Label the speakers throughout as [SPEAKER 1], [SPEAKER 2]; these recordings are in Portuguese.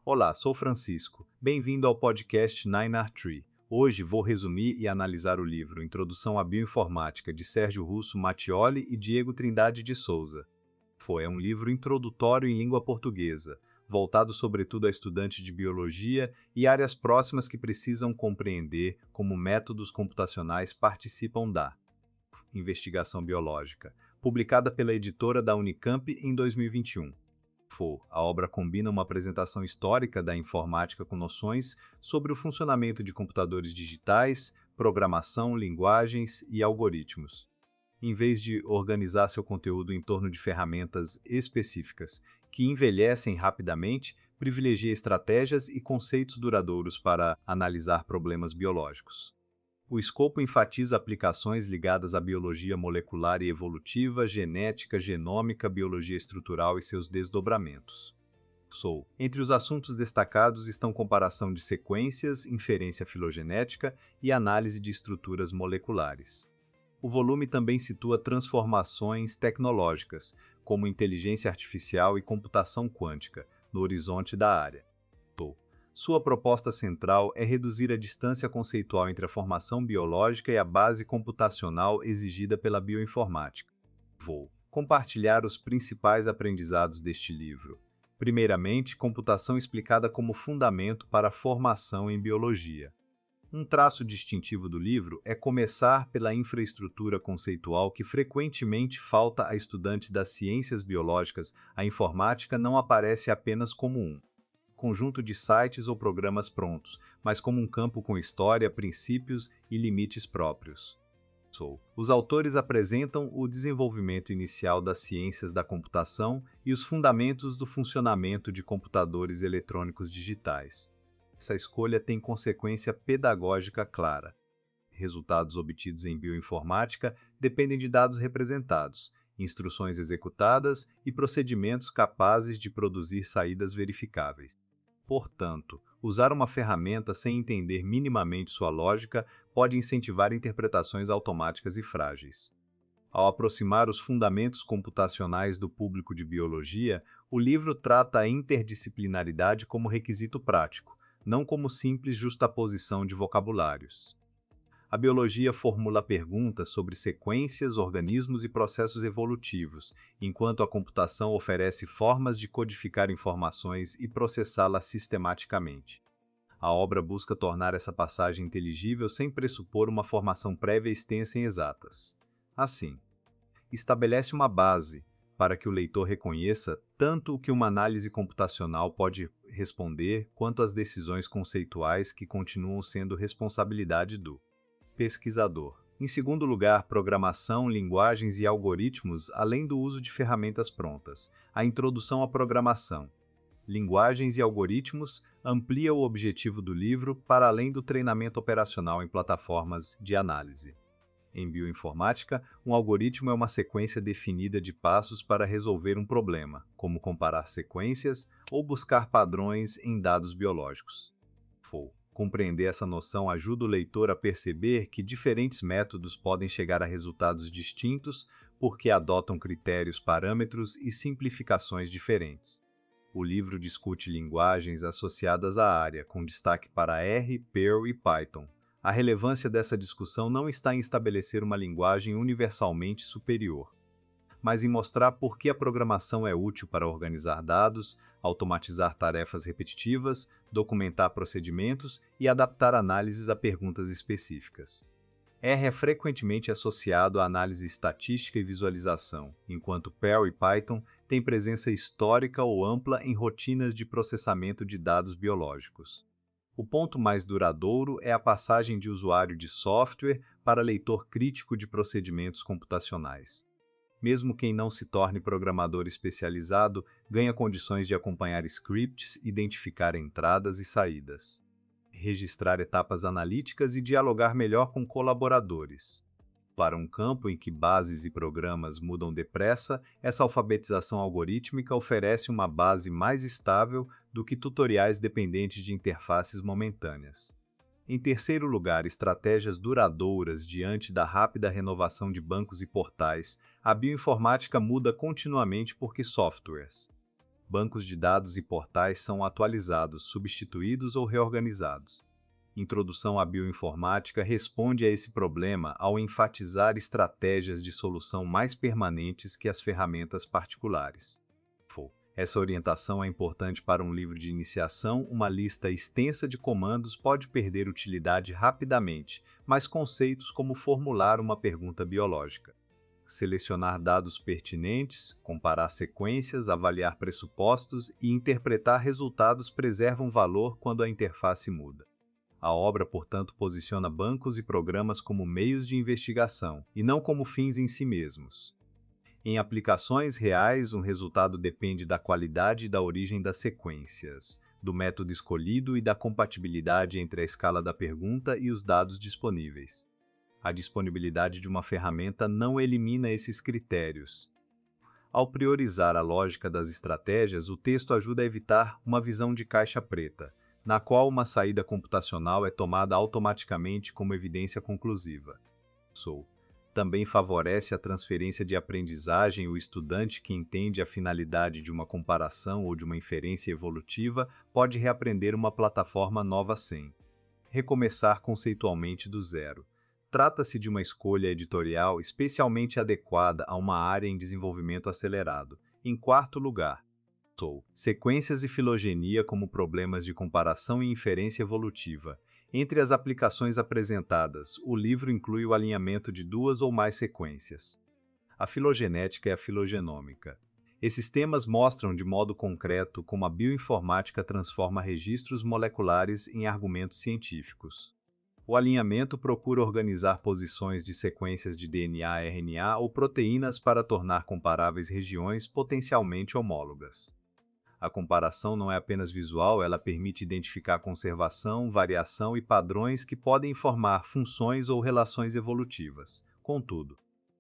[SPEAKER 1] Olá, sou Francisco. Bem-vindo ao podcast 9R3. Hoje vou resumir e analisar o livro Introdução à Bioinformática de Sérgio Russo Mattioli e Diego Trindade de Souza. É um livro introdutório em língua portuguesa, voltado sobretudo a estudantes de biologia e áreas próximas que precisam compreender como métodos computacionais participam da investigação biológica, publicada pela editora da Unicamp em 2021. A obra combina uma apresentação histórica da informática com noções sobre o funcionamento de computadores digitais, programação, linguagens e algoritmos. Em vez de organizar seu conteúdo em torno de ferramentas específicas que envelhecem rapidamente, privilegia estratégias e conceitos duradouros para analisar problemas biológicos. O escopo enfatiza aplicações ligadas à biologia molecular e evolutiva, genética, genômica, biologia estrutural e seus desdobramentos. Entre os assuntos destacados estão comparação de sequências, inferência filogenética e análise de estruturas moleculares. O volume também situa transformações tecnológicas, como inteligência artificial e computação quântica, no horizonte da área. Sua proposta central é reduzir a distância conceitual entre a formação biológica e a base computacional exigida pela bioinformática. Vou compartilhar os principais aprendizados deste livro. Primeiramente, computação explicada como fundamento para a formação em biologia. Um traço distintivo do livro é começar pela infraestrutura conceitual que frequentemente falta a estudantes das ciências biológicas. A informática não aparece apenas como um conjunto de sites ou programas prontos, mas como um campo com história, princípios e limites próprios. Os autores apresentam o desenvolvimento inicial das ciências da computação e os fundamentos do funcionamento de computadores eletrônicos digitais. Essa escolha tem consequência pedagógica clara. Resultados obtidos em bioinformática dependem de dados representados, instruções executadas e procedimentos capazes de produzir saídas verificáveis. Portanto, usar uma ferramenta sem entender minimamente sua lógica pode incentivar interpretações automáticas e frágeis. Ao aproximar os fundamentos computacionais do público de biologia, o livro trata a interdisciplinaridade como requisito prático, não como simples justaposição de vocabulários. A biologia formula perguntas sobre sequências, organismos e processos evolutivos, enquanto a computação oferece formas de codificar informações e processá-las sistematicamente. A obra busca tornar essa passagem inteligível sem pressupor uma formação prévia extensa em exatas. Assim, estabelece uma base para que o leitor reconheça tanto o que uma análise computacional pode responder, quanto as decisões conceituais que continuam sendo responsabilidade do pesquisador. Em segundo lugar, programação, linguagens e algoritmos, além do uso de ferramentas prontas. A introdução à programação. Linguagens e algoritmos amplia o objetivo do livro para além do treinamento operacional em plataformas de análise. Em bioinformática, um algoritmo é uma sequência definida de passos para resolver um problema, como comparar sequências ou buscar padrões em dados biológicos. Compreender essa noção ajuda o leitor a perceber que diferentes métodos podem chegar a resultados distintos porque adotam critérios, parâmetros e simplificações diferentes. O livro discute linguagens associadas à área, com destaque para R, Perl e Python. A relevância dessa discussão não está em estabelecer uma linguagem universalmente superior, mas em mostrar por que a programação é útil para organizar dados, automatizar tarefas repetitivas, documentar procedimentos e adaptar análises a perguntas específicas. R é frequentemente associado à análise estatística e visualização, enquanto Perl e Python têm presença histórica ou ampla em rotinas de processamento de dados biológicos. O ponto mais duradouro é a passagem de usuário de software para leitor crítico de procedimentos computacionais. Mesmo quem não se torne programador especializado ganha condições de acompanhar scripts, identificar entradas e saídas, registrar etapas analíticas e dialogar melhor com colaboradores. Para um campo em que bases e programas mudam depressa, essa alfabetização algorítmica oferece uma base mais estável do que tutoriais dependentes de interfaces momentâneas. Em terceiro lugar, estratégias duradouras diante da rápida renovação de bancos e portais. A bioinformática muda continuamente porque softwares, bancos de dados e portais são atualizados, substituídos ou reorganizados. Introdução à bioinformática responde a esse problema ao enfatizar estratégias de solução mais permanentes que as ferramentas particulares. Essa orientação é importante para um livro de iniciação. Uma lista extensa de comandos pode perder utilidade rapidamente, mas conceitos como formular uma pergunta biológica, selecionar dados pertinentes, comparar sequências, avaliar pressupostos e interpretar resultados preservam valor quando a interface muda. A obra, portanto, posiciona bancos e programas como meios de investigação, e não como fins em si mesmos. Em aplicações reais, um resultado depende da qualidade e da origem das sequências, do método escolhido e da compatibilidade entre a escala da pergunta e os dados disponíveis. A disponibilidade de uma ferramenta não elimina esses critérios. Ao priorizar a lógica das estratégias, o texto ajuda a evitar uma visão de caixa preta, na qual uma saída computacional é tomada automaticamente como evidência conclusiva. Também favorece a transferência de aprendizagem. O estudante que entende a finalidade de uma comparação ou de uma inferência evolutiva pode reaprender uma plataforma nova sem recomeçar conceitualmente do zero. Trata-se de uma escolha editorial especialmente adequada a uma área em desenvolvimento acelerado. Em quarto lugar, sequências e filogenia como problemas de comparação e inferência evolutiva. Entre as aplicações apresentadas, o livro inclui o alinhamento de duas ou mais sequências. A filogenética e a filogenômica. Esses temas mostram de modo concreto como a bioinformática transforma registros moleculares em argumentos científicos. O alinhamento procura organizar posições de sequências de DNA, RNA ou proteínas para tornar comparáveis regiões potencialmente homólogas. A comparação não é apenas visual, ela permite identificar conservação, variação e padrões que podem informar funções ou relações evolutivas. Contudo,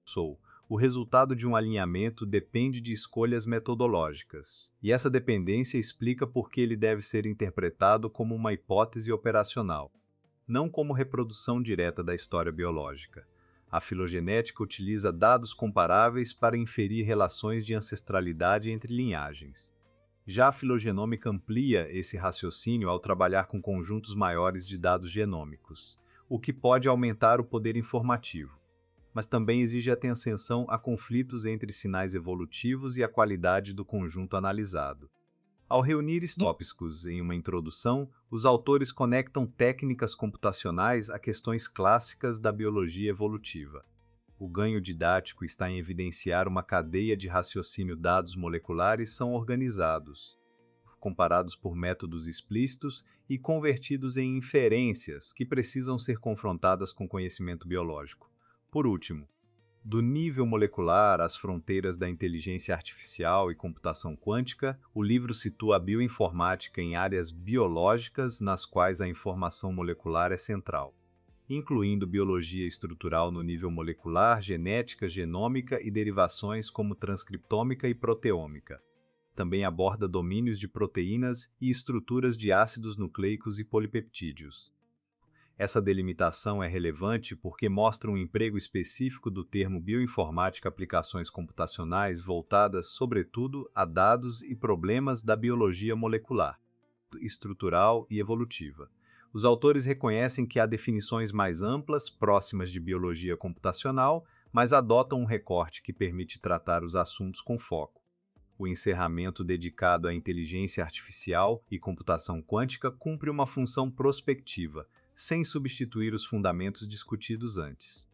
[SPEAKER 1] o resultado de um alinhamento depende de escolhas metodológicas, e essa dependência explica por que ele deve ser interpretado como uma hipótese operacional, não como reprodução direta da história biológica. A filogenética utiliza dados comparáveis para inferir relações de ancestralidade entre linhagens. Já a filogenômica amplia esse raciocínio ao trabalhar com conjuntos maiores de dados genômicos, o que pode aumentar o poder informativo, mas também exige atenção a conflitos entre sinais evolutivos e a qualidade do conjunto analisado. Ao reunir tópicos em uma introdução, os autores conectam técnicas computacionais a questões clássicas da biologia evolutiva. O ganho didático está em evidenciar uma cadeia de raciocínio. Dados moleculares são organizados, comparados por métodos explícitos e convertidos em inferências que precisam ser confrontadas com conhecimento biológico. Por último, do nível molecular às fronteiras da inteligência artificial e computação quântica, o livro situa a bioinformática em áreas biológicas nas quais a informação molecular é central, incluindo biologia estrutural no nível molecular, genética, genômica e derivações como transcriptômica e proteômica. Também aborda domínios de proteínas e estruturas de ácidos nucleicos e polipeptídeos. Essa delimitação é relevante porque mostra um emprego específico do termo bioinformática, aplicações computacionais voltadas, sobretudo, a dados e problemas da biologia molecular, estrutural e evolutiva. Os autores reconhecem que há definições mais amplas, próximas de biologia computacional, mas adotam um recorte que permite tratar os assuntos com foco. O encerramento dedicado à inteligência artificial e computação quântica cumpre uma função prospectiva, sem substituir os fundamentos discutidos antes.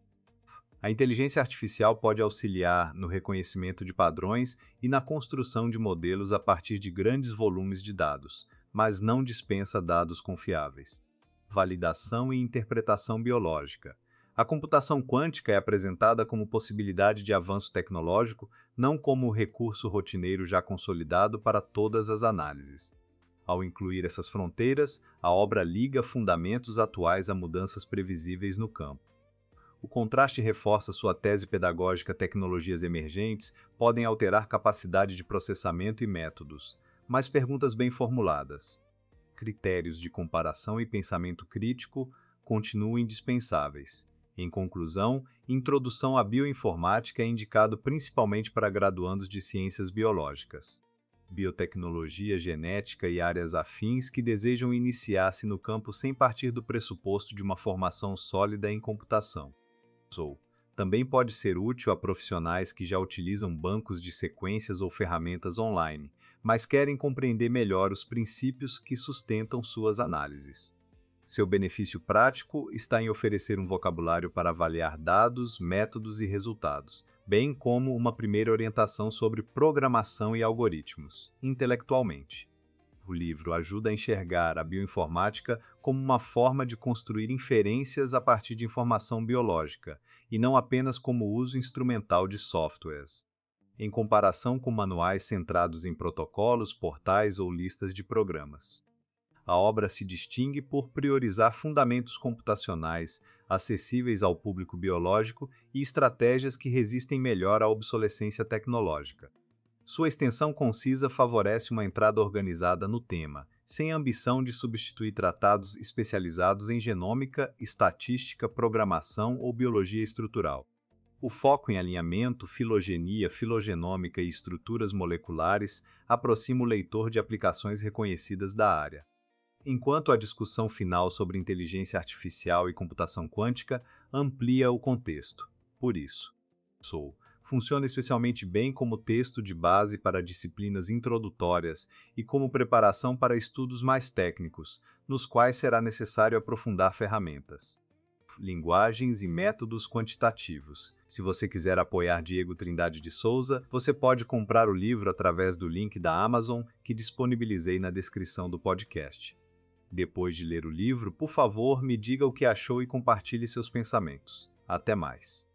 [SPEAKER 1] A inteligência artificial pode auxiliar no reconhecimento de padrões e na construção de modelos a partir de grandes volumes de dados, mas não dispensa dados confiáveis. Validação e interpretação biológica. A computação quântica é apresentada como possibilidade de avanço tecnológico, não como recurso rotineiro já consolidado para todas as análises. Ao incluir essas fronteiras, a obra liga fundamentos atuais a mudanças previsíveis no campo. O contraste reforça sua tese pedagógica. Tecnologias emergentes podem alterar capacidade de processamento e métodos, mas perguntas bem formuladas, critérios de comparação e pensamento crítico continuam indispensáveis. Em conclusão, introdução à bioinformática é indicado principalmente para graduandos de ciências biológicas. biotecnologia, genética e áreas afins que desejam iniciar-se no campo sem partir do pressuposto de uma formação sólida em computação. Também pode ser útil a profissionais que já utilizam bancos de sequências ou ferramentas online, mas querem compreender melhor os princípios que sustentam suas análises. Seu benefício prático está em oferecer um vocabulário para avaliar dados, métodos e resultados, bem como uma primeira orientação sobre programação e algoritmos, intelectualmente. O livro ajuda a enxergar a bioinformática como uma forma de construir inferências a partir de informação biológica, e não apenas como uso instrumental de softwares. Em comparação com manuais centrados em protocolos, portais ou listas de programas. A obra se distingue por priorizar fundamentos computacionais acessíveis ao público biológico e estratégias que resistem melhor à obsolescência tecnológica. Sua extensão concisa favorece uma entrada organizada no tema, sem ambição de substituir tratados especializados em genômica, estatística, programação ou biologia estrutural. O foco em alinhamento, filogenia, filogenômica e estruturas moleculares aproxima o leitor de aplicações reconhecidas da área. Enquanto a discussão final sobre inteligência artificial e computação quântica amplia o contexto. Por isso, funciona especialmente bem como texto de base para disciplinas introdutórias e como preparação para estudos mais técnicos, nos quais será necessário aprofundar ferramentas, linguagens e métodos quantitativos. Se você quiser apoiar Diego Trindade de Souza, você pode comprar o livro através do link da Amazon que disponibilizei na descrição do podcast. Depois de ler o livro, por favor, me diga o que achou e compartilhe seus pensamentos. Até mais!